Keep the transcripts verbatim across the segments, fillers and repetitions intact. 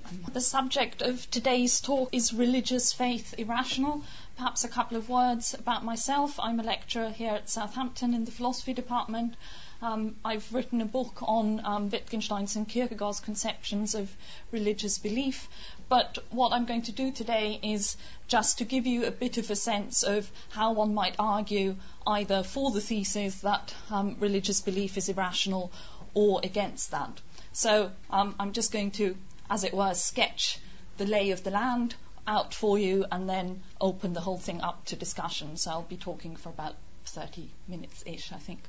The subject of today's talk is religious faith irrational. Perhaps a couple of words about myself. I'm a lecturer here at Southampton in the philosophy department. Um, I've written a book on um, Wittgenstein's and Kierkegaard's conceptions of religious belief. But what I'm going to do today is just to give you a bit of a sense of how one might argue either for the thesis that um, religious belief is irrational or against that. So um, I'm just going to, as it were, sketch the lay of the land out for you and then open the whole thing up to discussion. So I'll be talking for about thirty minutes-ish, I think.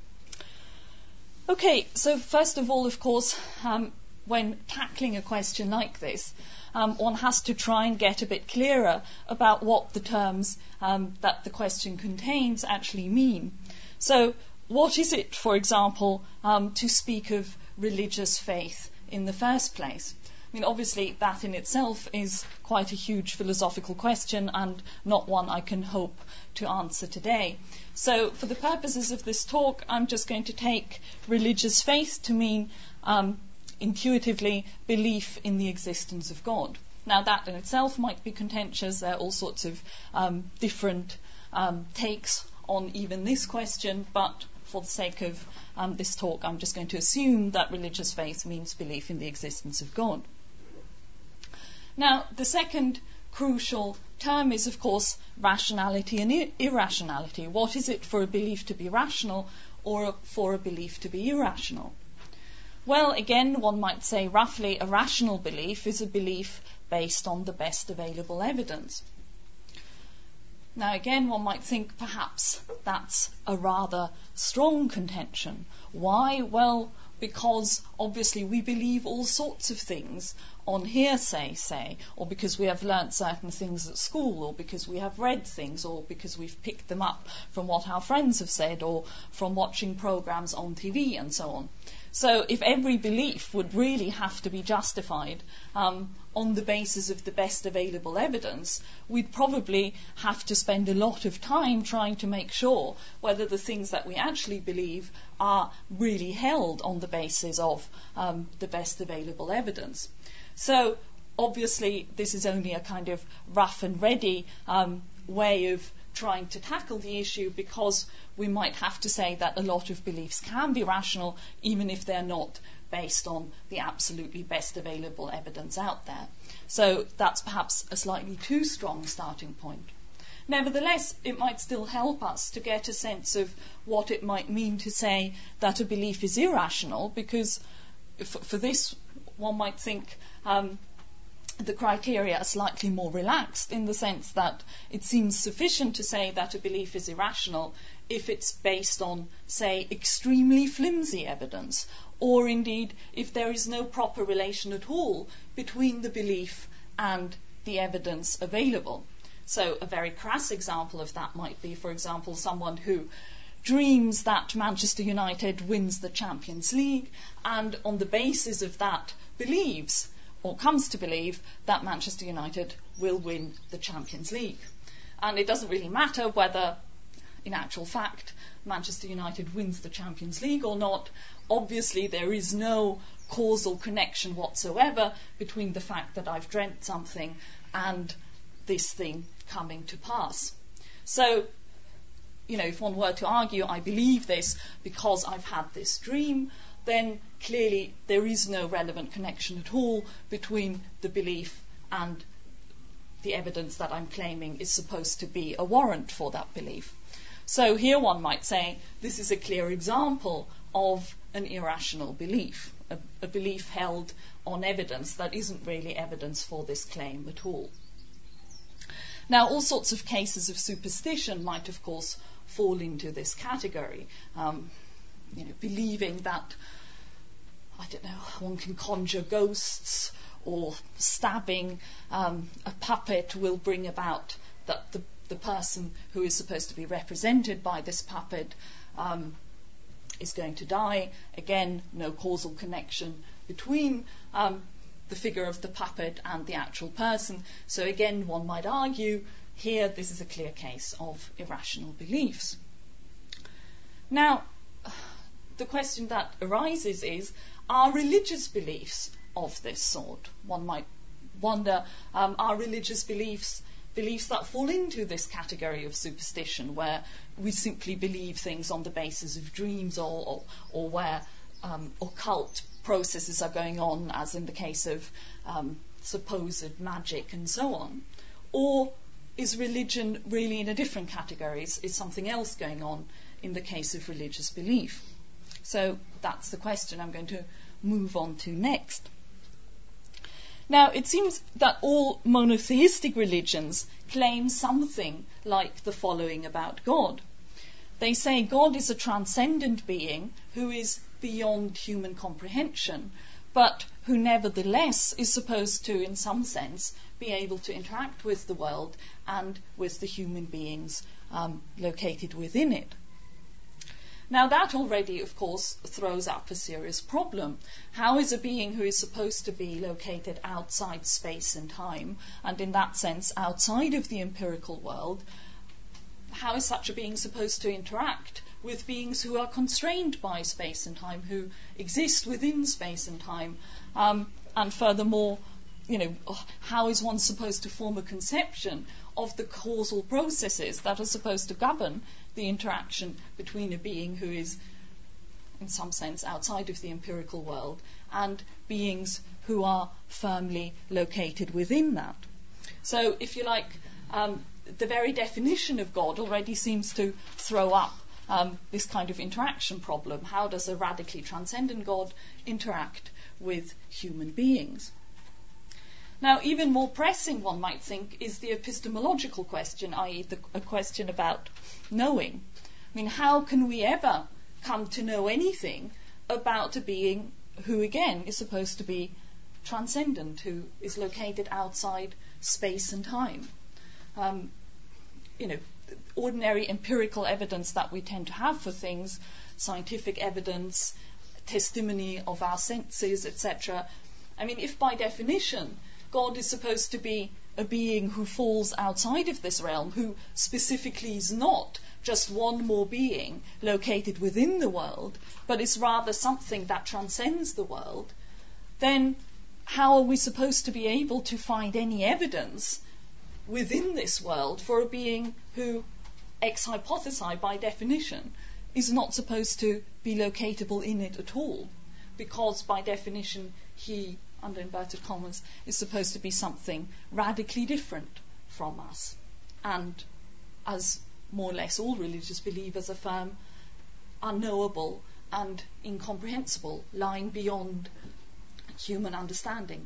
Okay, so first of all, of course, um, when tackling a question like this, um, one has to try and get a bit clearer about what the terms um, that the question contains actually mean. So what is it, for example, um, to speak of religious faith in the first place? I mean, obviously, that in itself is quite a huge philosophical question and not one I can hope to answer today. So for the purposes of this talk, I'm just going to take religious faith to mean um, intuitively belief in the existence of God. Now, that in itself might be contentious. There are all sorts of um, different um, takes on even this question, but for the sake of um, this talk, I'm just going to assume that religious faith means belief in the existence of God. Now, the second crucial term is, of course, rationality and ir- irrationality. What is it for a belief to be rational or for a belief to be irrational? Well, again, one might say roughly a rational belief is a belief based on the best available evidence. Now, again, one might think perhaps that's a rather strong contention. Why? Well, because obviously we believe all sorts of things on hearsay, say, or because we have learnt certain things at school, or because we have read things, or because we've picked them up from what our friends have said, or from watching programs on T V and so on. So if every belief would really have to be justified um, on the basis of the best available evidence, we'd probably have to spend a lot of time trying to make sure whether the things that we actually believe are really held on the basis of um, the best available evidence. So obviously this is only a kind of rough and ready um, way of trying to tackle the issue, because we might have to say that a lot of beliefs can be rational even if they're not based on the absolutely best available evidence out there. So that's perhaps a slightly too strong starting point. Nevertheless, it might still help us to get a sense of what it might mean to say that a belief is irrational, because if, for this one might think um, the criteria are slightly more relaxed, in the sense that it seems sufficient to say that a belief is irrational if it's based on, say, extremely flimsy evidence, or indeed if there is no proper relation at all between the belief and the evidence available. So a very crass example of that might be, for example, someone who dreams that Manchester United wins the Champions League, and on the basis of that believes, or comes to believe, that Manchester United will win the Champions League. And it doesn't really matter whether, in actual fact, Manchester United wins the Champions League or not. Obviously, there is no causal connection whatsoever between the fact that I've dreamt something and this thing coming to pass. So, you know, if one were to argue, I believe this because I've had this dream, then clearly there is no relevant connection at all between the belief and the evidence that I'm claiming is supposed to be a warrant for that belief. So here one might say this is a clear example of an irrational belief, a, a belief held on evidence that isn't really evidence for this claim at all. Now, all sorts of cases of superstition might, of course, fall into this category. Um, you know, believing that, I don't know, one can conjure ghosts, or stabbing um, a puppet will bring about that the, the person who is supposed to be represented by this puppet um, is going to die. Again, no causal connection between um, the figure of the puppet and the actual person. So again, one might argue here this is a clear case of irrational beliefs. Now, the question that arises is, are religious beliefs of this sort? One might wonder, um, are religious beliefs beliefs that fall into this category of superstition, where we simply believe things on the basis of dreams, or, or, or where um, occult processes are going on, as in the case of um, supposed magic and so on? Or is religion really in a different category? Is, is something else going on in the case of religious belief? So that's the question I'm going to move on to next. Now, it seems that all monotheistic religions claim something like the following about God. They say God is a transcendent being who is beyond human comprehension, but who nevertheless is supposed to, in some sense, be able to interact with the world and with the human beings um, located within it. Now, that already, of course, throws up a serious problem. How is a being who is supposed to be located outside space and time, and in that sense outside of the empirical world, how is such a being supposed to interact with beings who are constrained by space and time, who exist within space and time? Um, and furthermore, you know, how is one supposed to form a conception of the causal processes that are supposed to govern the interaction between a being who is, in some sense, outside of the empirical world and beings who are firmly located within that? So, if you like, um, the very definition of God already seems to throw up um, this kind of interaction problem. How does a radically transcendent God interact with human beings? Now, even more pressing, one might think, is the epistemological question, that is, the, a question about knowing. I mean, how can we ever come to know anything about a being who, again, is supposed to be transcendent, who is located outside space and time? Um, you know, ordinary empirical evidence that we tend to have for things, scientific evidence, testimony of our senses, et cetera. I mean, if by definition God is supposed to be a being who falls outside of this realm, who specifically is not just one more being located within the world, but is rather something that transcends the world, then how are we supposed to be able to find any evidence within this world for a being who, ex hypothesi by definition, is not supposed to be locatable in it at all? Because by definition he, under inverted commas, is supposed to be something radically different from us. And as more or less all religious believers affirm, unknowable and incomprehensible, lying beyond human understanding.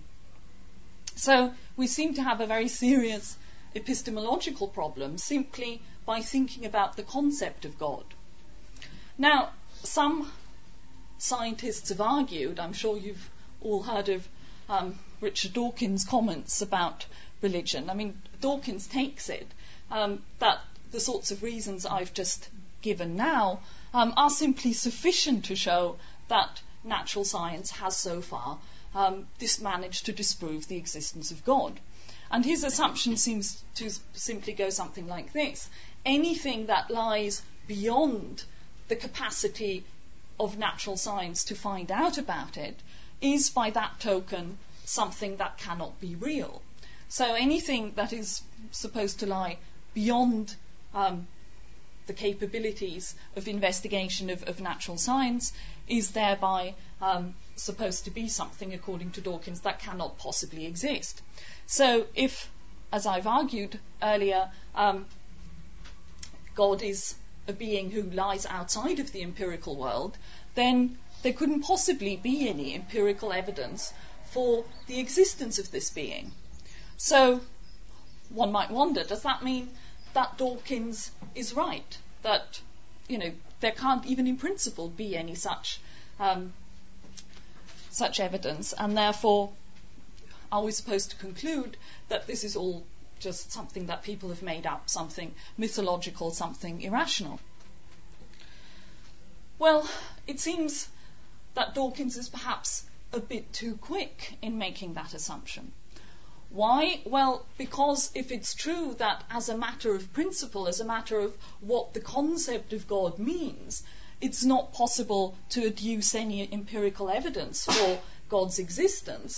So we seem to have a very serious epistemological problem simply by thinking about the concept of God. Now, some scientists have argued, I'm sure you've all heard of Um, Richard Dawkins' comments about religion. I mean, Dawkins takes it um, that the sorts of reasons I've just given now um, are simply sufficient to show that natural science has so far um, dis- managed to disprove the existence of God. And his assumption seems to simply go something like this: anything that lies beyond the capacity of natural science to find out about it is by that token something that cannot be real. So anything that is supposed to lie beyond um, the capabilities of investigation of, of natural science is thereby um, supposed to be something, according to Dawkins, that cannot possibly exist. So if, as I've argued earlier, um, God is a being who lies outside of the empirical world, then there couldn't possibly be any empirical evidence for the existence of this being. So one might wonder, does that mean that Dawkins is right? That, you know, there can't even in principle be any such um, such evidence, and therefore are we supposed to conclude that this is all just something that people have made up, something mythological, something irrational? Well, it seems that Dawkins is perhaps a bit too quick in making that assumption. Why? Well, because if it's true that as a matter of principle, as a matter of what the concept of God means, it's not possible to adduce any empirical evidence for God's existence,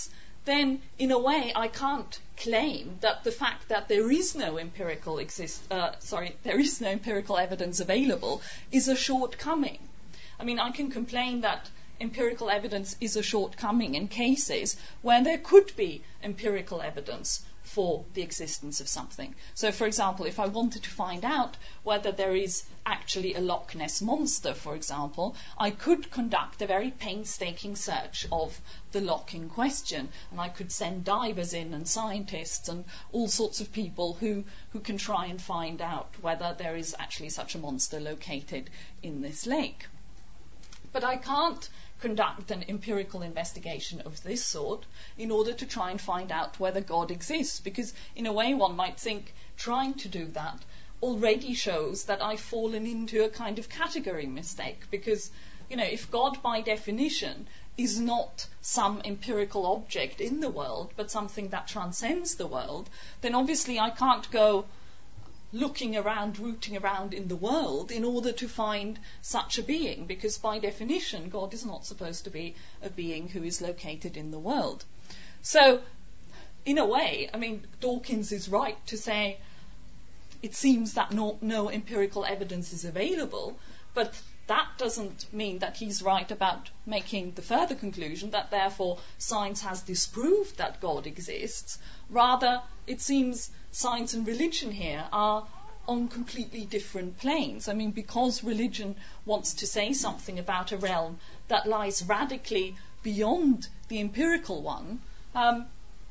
then in a way I can't claim that the fact that there is no empirical exist, uh, sorry, there is no empirical evidence available is a shortcoming. I mean, I can complain that empirical evidence is a shortcoming in cases where there could be empirical evidence for the existence of something. So, for example, if I wanted to find out whether there is actually a Loch Ness monster, for example, I could conduct a very painstaking search of the loch in question, and I could send divers in and scientists and all sorts of people who, who can try and find out whether there is actually such a monster located in this lake. But I can't conduct an empirical investigation of this sort in order to try and find out whether God exists, because in a way one might think trying to do that already shows that I've fallen into a kind of category mistake, because, you know, if God by definition is not some empirical object in the world but something that transcends the world, then obviously I can't go looking around, rooting around in the world in order to find such a being, because by definition God is not supposed to be a being who is located in the world. So, in a way, I mean, Dawkins is right to say it seems that no, no empirical evidence is available, but that doesn't mean that he's right about making the further conclusion that therefore science has disproved that God exists. Rather, it seems science and religion here are on completely different planes. I mean, because religion wants to say something about a realm that lies radically beyond the empirical one, um,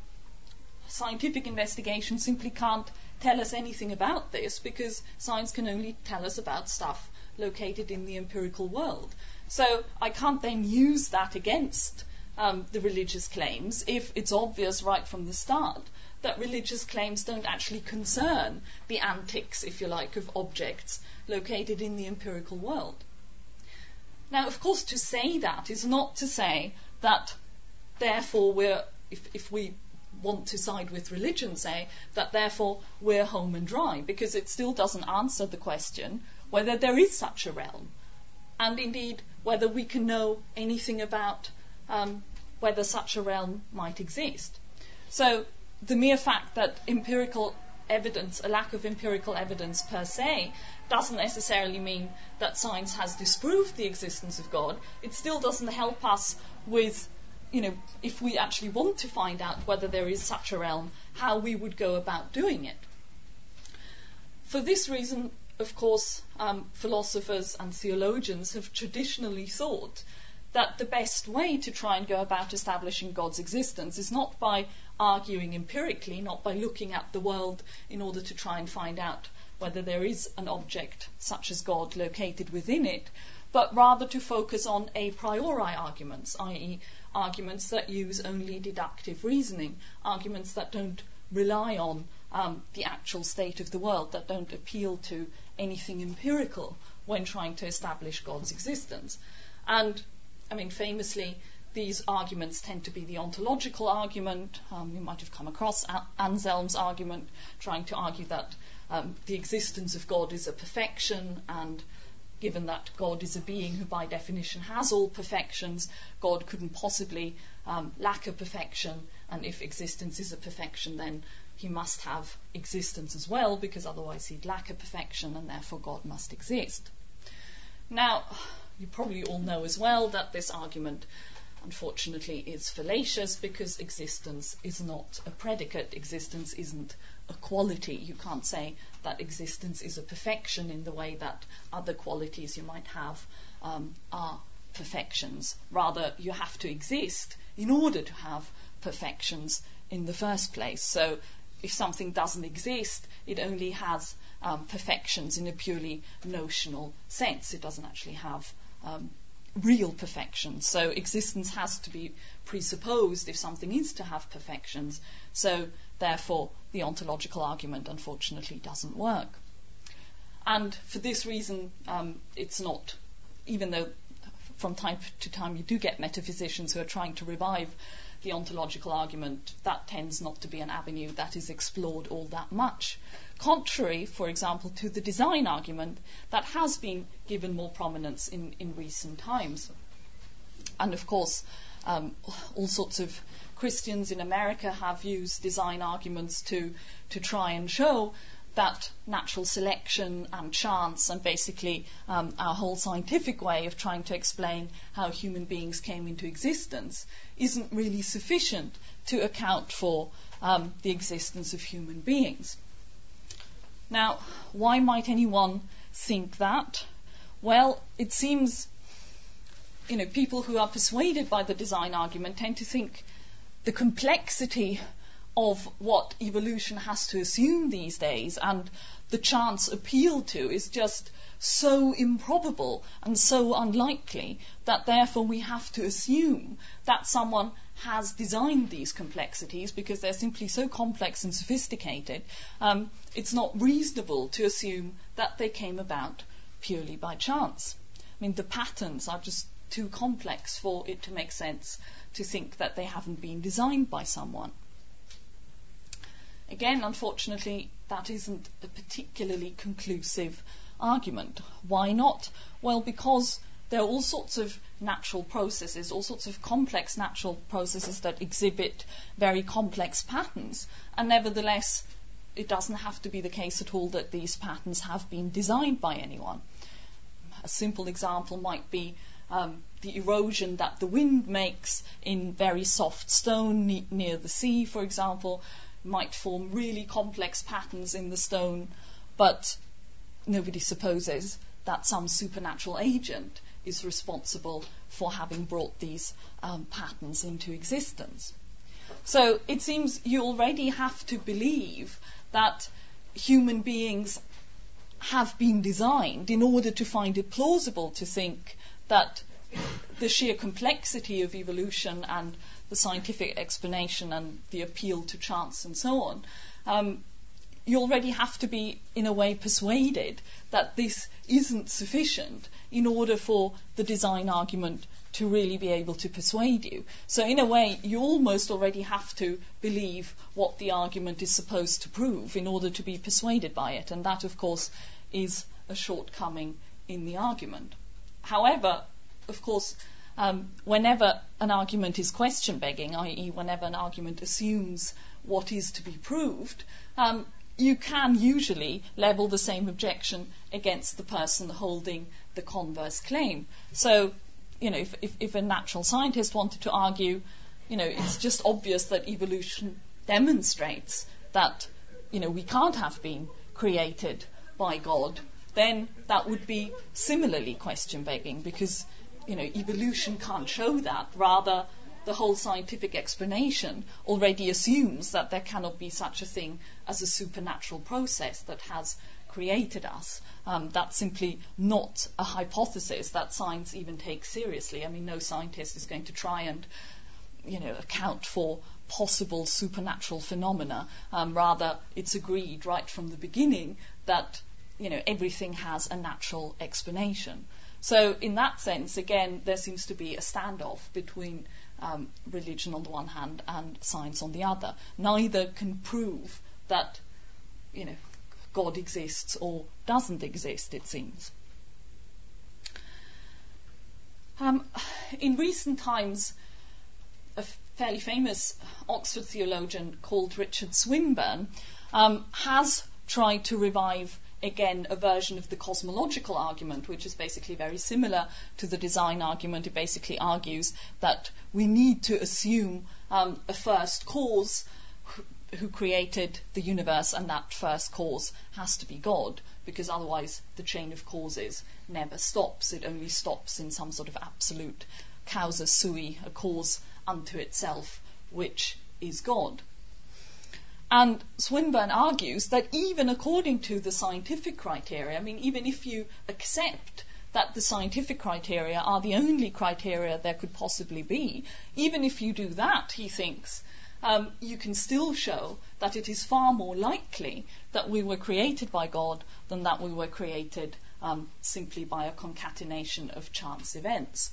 scientific investigation simply can't tell us anything about this, because science can only tell us about stuff located in the empirical world. So I can't then use that against um, the religious claims if it's obvious right from the start that religious claims don't actually concern the antics, if you like, of objects located in the empirical world. Now, of course, to say that is not to say that therefore we're, if, if we want to side with religion, say, that therefore we're home and dry, because it still doesn't answer the question whether there is such a realm, and indeed whether we can know anything about um, whether such a realm might exist. So the mere fact that empirical evidence, a lack of empirical evidence per se, doesn't necessarily mean that science has disproved the existence of God. It still doesn't help us with, you know, if we actually want to find out whether there is such a realm, how we would go about doing it. For this reason, of course, um, philosophers and theologians have traditionally thought that the best way to try and go about establishing God's existence is not by arguing empirically, not by looking at the world in order to try and find out whether there is an object such as God located within it, but rather to focus on a priori arguments, that is arguments that use only deductive reasoning, arguments that don't rely on um, the actual state of the world, that don't appeal to anything empirical when trying to establish God's existence. And, I mean, famously, these arguments tend to be the ontological argument. Um, you might have come across Anselm's argument, trying to argue that um, the existence of God is a perfection, and given that God is a being who by definition has all perfections, God couldn't possibly um, lack a perfection, and if existence is a perfection, then he must have existence as well, because otherwise he'd lack a perfection, and therefore God must exist. Now, you probably all know as well that this argument, unfortunately, is fallacious, because existence is not a predicate. Existence isn't a quality. You can't say that existence is a perfection in the way that other qualities you might have um, are perfections. Rather, you have to exist in order to have perfections in the first place. So if something doesn't exist, it only has um, perfections in a purely notional sense. It doesn't actually have um, real perfection. So existence has to be presupposed if something is to have perfections. So therefore the ontological argument unfortunately doesn't work. And for this reason, um, it's not, even though from time to time you do get metaphysicians who are trying to revive the ontological argument, that tends not to be an avenue that is explored all that much. Contrary, for example, to the design argument that has been given more prominence in, in recent times. And of course, um, all sorts of Christians in America have used design arguments to, to try and show that natural selection and chance and basically um, our whole scientific way of trying to explain how human beings came into existence isn't really sufficient to account for um, the existence of human beings. Now, why might anyone think that? Well, it seems, you know, people who are persuaded by the design argument tend to think the complexity of what evolution has to assume these days and the chance appealed to is just so improbable and so unlikely that therefore we have to assume that someone has designed these complexities because they're simply so complex and sophisticated. Um, it's not reasonable to assume that they came about purely by chance. I mean, the patterns are just too complex for it to make sense to think that they haven't been designed by someone. Again, unfortunately, that isn't a particularly conclusive argument. Why not? Well, because there are all sorts of natural processes, all sorts of complex natural processes that exhibit very complex patterns, and nevertheless, it doesn't have to be the case at all that these patterns have been designed by anyone. A simple example might be um, the erosion that the wind makes in very soft stone ne- near the sea, for example, might form really complex patterns in the stone, but nobody supposes that some supernatural agent is responsible for having brought these um, patterns into existence. So it seems you already have to believe that human beings have been designed in order to find it plausible to think that the sheer complexity of evolution and the scientific explanation and the appeal to chance and so on, um, you already have to be, in a way, persuaded that this isn't sufficient in order for the design argument to really be able to persuade you. So in a way, you almost already have to believe what the argument is supposed to prove in order to be persuaded by it, and that, of course, is a shortcoming in the argument. However, of course, Um, whenever an argument is question-begging, that is whenever an argument assumes what is to be proved, um, you can usually level the same objection against the person holding the converse claim. So, you know, if, if, if a natural scientist wanted to argue, you know, it's just obvious that evolution demonstrates that, you know, we can't have been created by God, then that would be similarly question-begging because, you know, evolution can't show that. Rather, the whole scientific explanation already assumes that there cannot be such a thing as a supernatural process that has created us. Um, that's simply not a hypothesis that science even takes seriously. I mean, no scientist is going to try and, you know, account for possible supernatural phenomena. Um, rather, it's agreed right from the beginning that, you know, everything has a natural explanation. So in that sense, again, there seems to be a standoff between um, religion on the one hand and science on the other. Neither can prove that, you know, God exists or doesn't exist, it seems. Um, in recent times, a fairly famous Oxford theologian called Richard Swinburne um, has tried to revive again a version of the cosmological argument, which is basically very similar to the design argument. It basically argues that we need to assume um, a first cause who, who created the universe, and that first cause has to be God, because otherwise the chain of causes never stops. It only stops in some sort of absolute causa sui, a cause unto itself, which is God. And Swinburne argues that even according to the scientific criteria, I mean, even if you accept that the scientific criteria are the only criteria there could possibly be, even if you do that, he thinks, um, you can still show that it is far more likely that we were created by God than that we were created um, simply by a concatenation of chance events.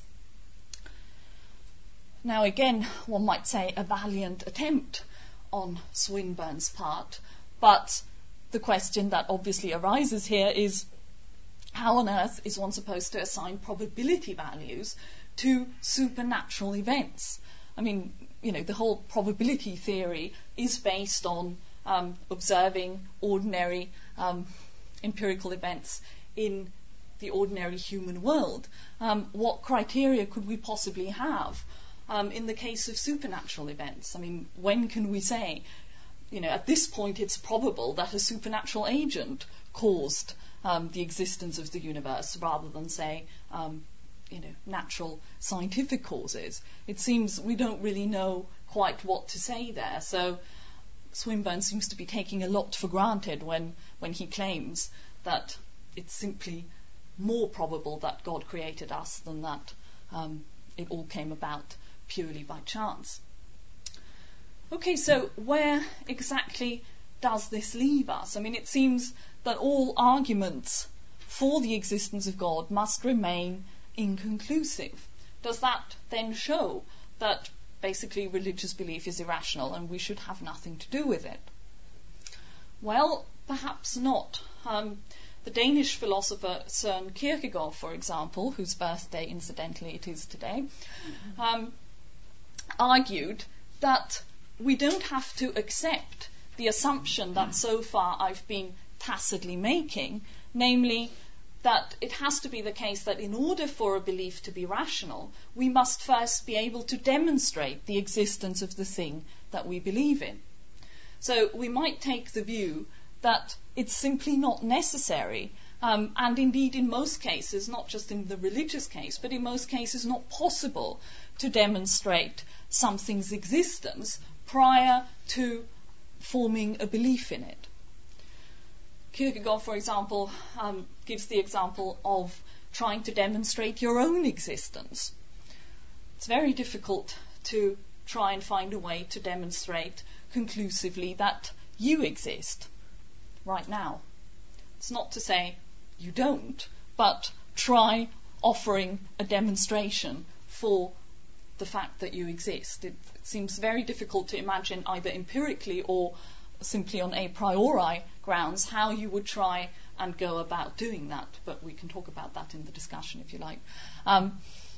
Now, again, one might say a valiant attempt on Swinburne's part, but the question that obviously arises here is, how on earth is one supposed to assign probability values to supernatural events? I mean, you know, the whole probability theory is based on um, observing ordinary um, empirical events in the ordinary human world. Um, what criteria could we possibly have um, in the case of supernatural events? I mean, when can we say, you know, at this point it's probable that a supernatural agent caused um, the existence of the universe rather than, say, um, you know, natural scientific causes? It seems we don't really know quite what to say there. So Swinburne seems to be taking a lot for granted when, when he claims that it's simply more probable that God created us than that um, it all came about purely by chance. Okay, so where exactly does this leave us? I mean, it seems that all arguments for the existence of God must remain inconclusive. Does that then show that basically religious belief is irrational and we should have nothing to do with it? Well, perhaps not. Um, the Danish philosopher Søren Kierkegaard, for example, whose birthday incidentally it is today, um, argued that we don't have to accept the assumption that so far I've been tacitly making, namely that it has to be the case that in order for a belief to be rational, we must first be able to demonstrate the existence of the thing that we believe in. So we might take the view that it's simply not necessary, um, and indeed in most cases, not just in the religious case, but in most cases not possible to demonstrate something's existence prior to forming a belief in it. Kierkegaard, for example, um, gives the example of trying to demonstrate your own existence. It's very difficult to try and find a way to demonstrate conclusively that you exist right now. It's not to say you don't, but try offering a demonstration for the fact that you exist. It, it seems very difficult to imagine either empirically or simply on a priori grounds how you would try and go about doing that, but we can talk about that in the discussion if you like. Um,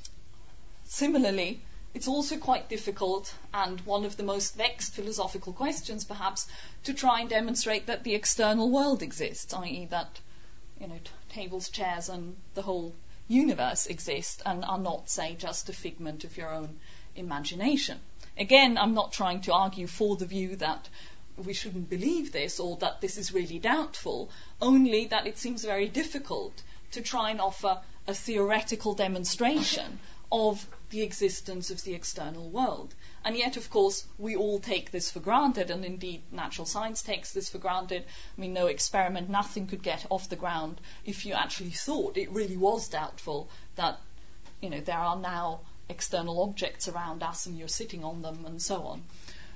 similarly, it's also quite difficult, and one of the most vexed philosophical questions perhaps, to try and demonstrate that the external world exists, that is that, you know, t- tables, chairs and the whole universe exist and are not, say, just a figment of your own imagination. Again, I'm not trying to argue for the view that we shouldn't believe this or that this is really doubtful, only that it seems very difficult to try and offer a theoretical demonstration of the existence of the external world. And yet, of course, we all take this for granted, and indeed natural science takes this for granted. I mean, no experiment, nothing could get off the ground if you actually thought it really was doubtful that, you know, there are now external objects around us and you're sitting on them and so on.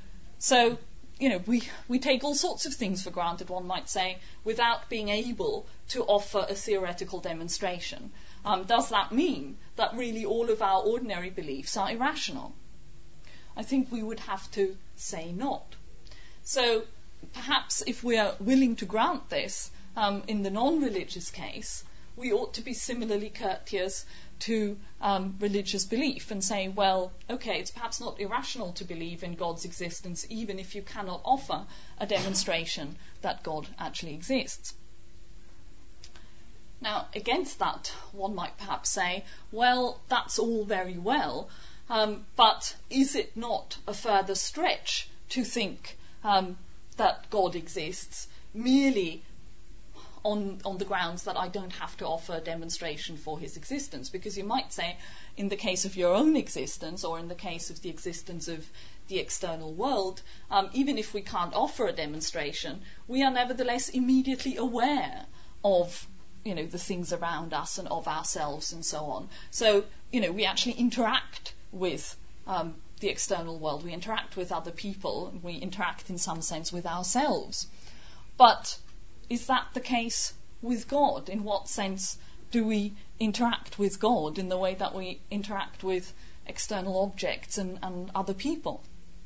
So, you know, we, we take all sorts of things for granted, one might say, without being able to offer a theoretical demonstration. Um, does that mean that really all of our ordinary beliefs are irrational? I think we would have to say not. So perhaps if we are willing to grant this um, in the non-religious case, we ought to be similarly courteous to um, religious belief and say, well, okay, it's perhaps not irrational to believe in God's existence even if you cannot offer a demonstration that God actually exists. Now, against that, one might perhaps say, well, that's all very well, um, but is it not a further stretch to think um, that God exists merely on, on the grounds that I don't have to offer a demonstration for his existence? Because you might say, in the case of your own existence, or in the case of the existence of the external world, um, even if we can't offer a demonstration, we are nevertheless immediately aware of, you know, the things around us and of ourselves and so on. So, you know, we actually interact with um, the external world. We interact with other people. We interact in some sense with ourselves. But is that the case with God? In what sense do we interact with God in the way that we interact with external objects and, and other people?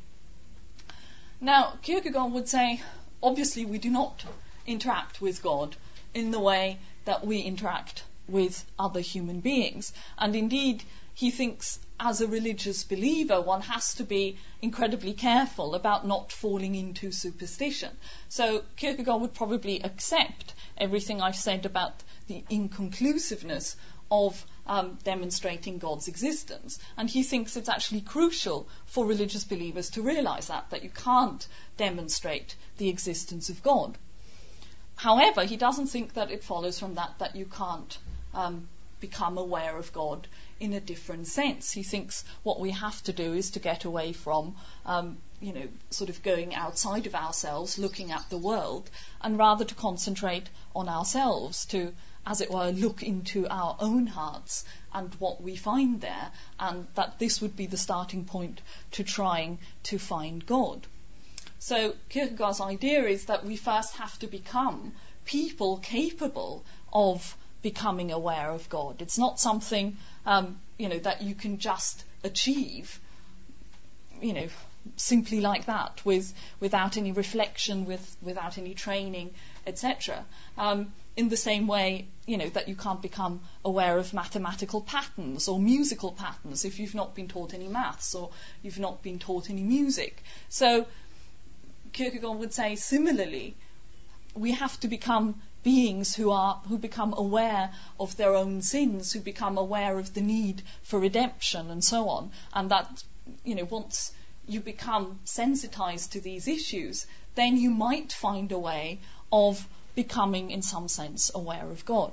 Now, Kierkegaard would say, obviously we do not interact with God in the way that we interact with other human beings. And indeed, he thinks as a religious believer, one has to be incredibly careful about not falling into superstition. So Kierkegaard would probably accept everything I've said about the inconclusiveness of um, demonstrating God's existence. And he thinks it's actually crucial for religious believers to realize that, that you can't demonstrate the existence of God. However, he doesn't think that it follows from that that you can't um, become aware of God in a different sense. He thinks what we have to do is to get away from, um, you know, sort of going outside of ourselves, looking at the world, and rather to concentrate on ourselves, to, as it were, look into our own hearts and what we find there, and that this would be the starting point to trying to find God. So Kierkegaard's idea is that we first have to become people capable of becoming aware of God. It's not something, um, you know, that you can just achieve, you know, simply like that, with without any reflection, with without any training, et cetera. Um, in the same way, you know, that you can't become aware of mathematical patterns or musical patterns if you've not been taught any maths or you've not been taught any music. So Kierkegaard would say similarly, we have to become beings who are who become aware of their own sins, who become aware of the need for redemption and so on, and that, you know, once you become sensitized to these issues, then you might find a way of becoming, in some sense, aware of God.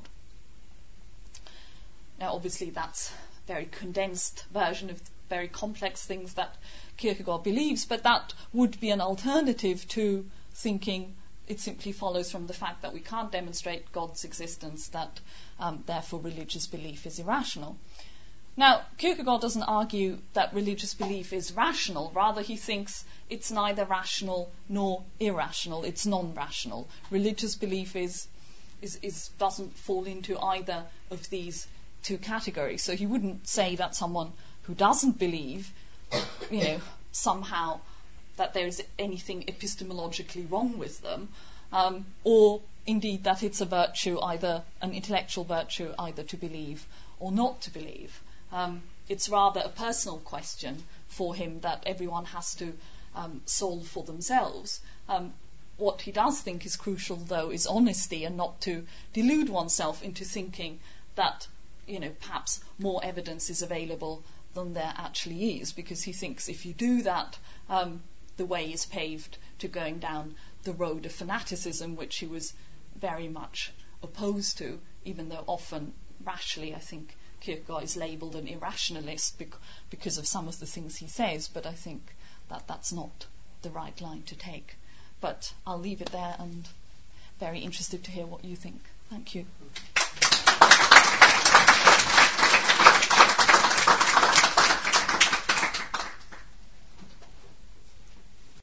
Now, obviously, that's a very condensed version of very complex things that Kierkegaard believes, but that would be an alternative to thinking it simply follows from the fact that we can't demonstrate God's existence, that um, therefore religious belief is irrational. Now, Kierkegaard doesn't argue that religious belief is rational. Rather, he thinks it's neither rational nor irrational. It's non-rational. Religious belief is, is, is doesn't fall into either of these two categories. So he wouldn't say that someone who doesn't believe, you know, somehow that there is anything epistemologically wrong with them, um, or indeed that it's a virtue, either an intellectual virtue, either to believe or not to believe. Um, it's rather a personal question for him that everyone has to um, solve for themselves. Um, what he does think is crucial, though, is honesty, and not to delude oneself into thinking that, you know, perhaps more evidence is available than there actually is, because he thinks if you do that, um, the way is paved to going down the road of fanaticism, which he was very much opposed to, even though often rashly, I think, Kierkegaard is labelled an irrationalist bec- because of some of the things he says, but I think that that's not the right line to take. But I'll leave it there, and very interested to hear what you think. Thank you.